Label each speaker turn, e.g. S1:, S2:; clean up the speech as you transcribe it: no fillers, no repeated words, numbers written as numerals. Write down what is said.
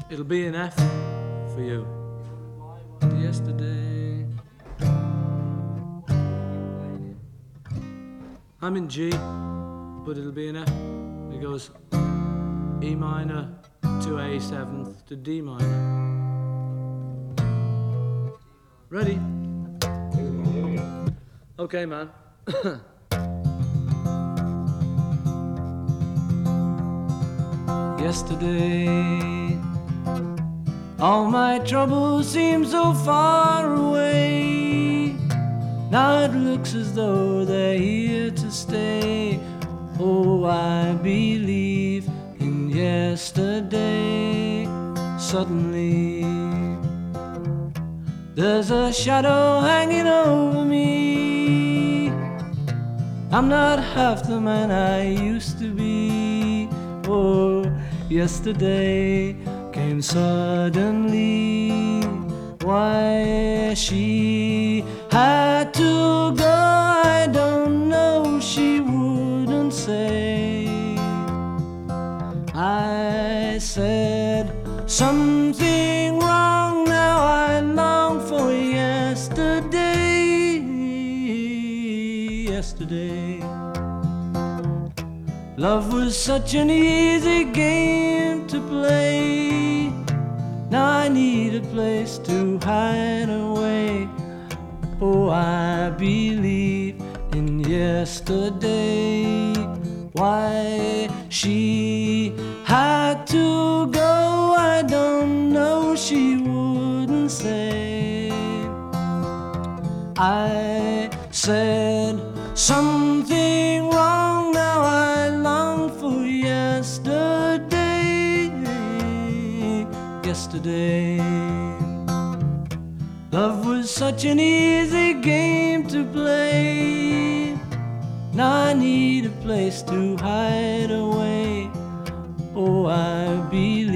S1: It'll be an F for you. Yesterday. I'm in G, but it'll be an F. It goes E minor to A seventh to D minor. Ready? Okay, man. Yesterday, all my troubles seem so far away. Now it looks as though they're here to stay. Oh, I believe in yesterday. Suddenly, there's a shadow hanging over me. I'm not half the man I used to be. Oh, yesterday came suddenly. Why she had to go, I don't know, she wouldn't say. I said something wrong, now I long for yesterday. Yesterday, love was such an easy game to play. Now I need a place to hide away. Oh, I believe in yesterday. Why she had to go, I don't know, she wouldn't say. I said something wrong, now I long for yesterday. Yesterday, love was such an easy game to play. Now I need a place to hide away. Oh, I believe